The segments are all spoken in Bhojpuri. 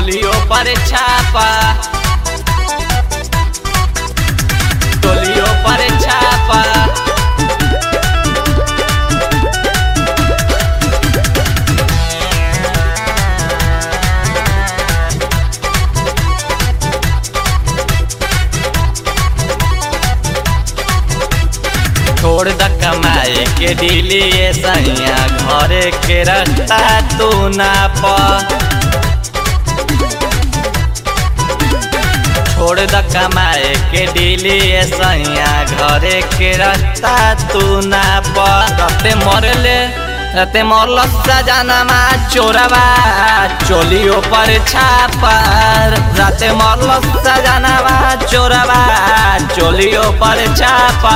टोलियों पर छापा, टोलियों पर छापा। छोड़ द कमाए के दिली सैया, घरे के रास्ता तू ना पा। छोड़ द कमाए के दिली सैया, घरे के रास्ता तू ना पा। रते मरले रते मरल सजनमा चोरवा, चोलियों पर छापा। राते मरल सजनमा चोरवा, चोलियों पर छापा।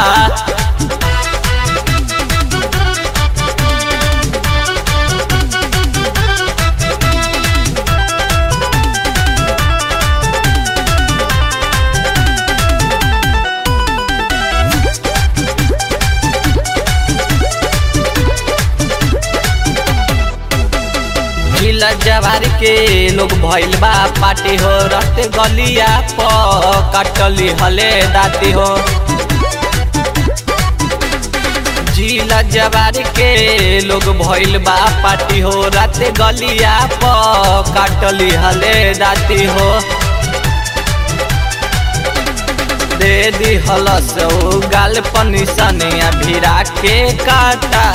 जवार के लोग भइल बा पार्टी हो, रते गलिया प कटली हले दाती हो। जिला जवार के लोग भइल बा पार्टी हो, रते गलिया प कटली हले दाती हो। दे दी हलस गाल पनिसनिया भिरा के काटा।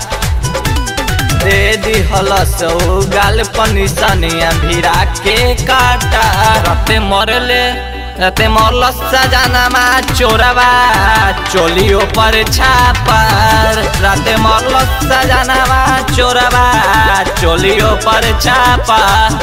दे दी हलस गाल पनिसनिया भिरा के काटा। रते मरले रते मरल सजनमा चोरवा, चोलियों पर छापा। राते मरल सजनमा चोरवा, चोलियों पर छापा।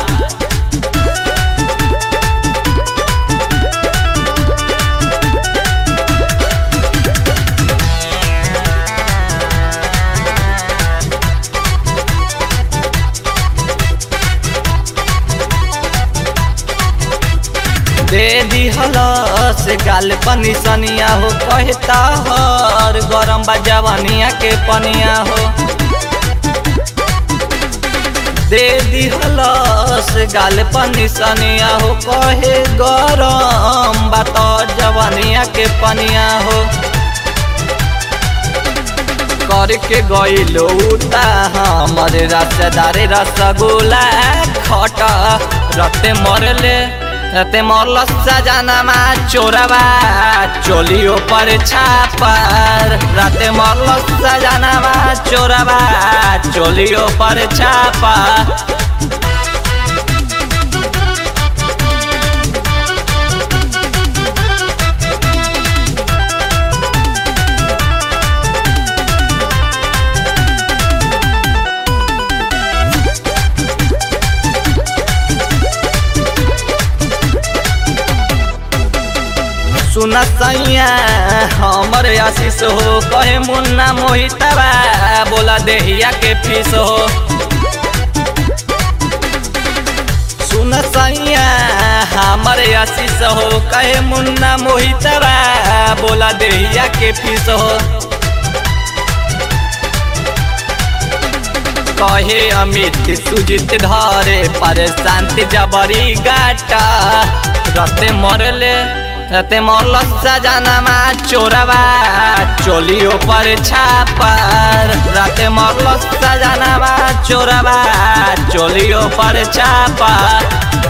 दे दी हलस गाल पनिसनिया हो, कहता हर गरम बा जवानिया के पनिया हो। दे दी हलस गाल पनिसनिया हो, कहे गरम बा तो जवानिया के पनिया हो। करके गइलो उता हमरे रसदारे रसगुल्ला खटा। रते मरले रते मरल सजनमा चोरवा, चोलियों पर छापा। राते मरल सजनमा चोरवा, चोलियों पर छापा। सुना सैया हमरे आशीष हो, कहे मुन्ना मोहितवा बोला देहिया के फीस हो। सुना सैया हमरे आशीष हो, कहे मुन्ना मोहितवा बोला देहिया के फीस हो। कहे अमित सुजित धरे पर शांति जबरी गाटा। रते मरले रते मरल सजनमा चोरवा, चोलियों पर छापा। राते मरल सजनमा चोरवा, चोलियों पर छापा।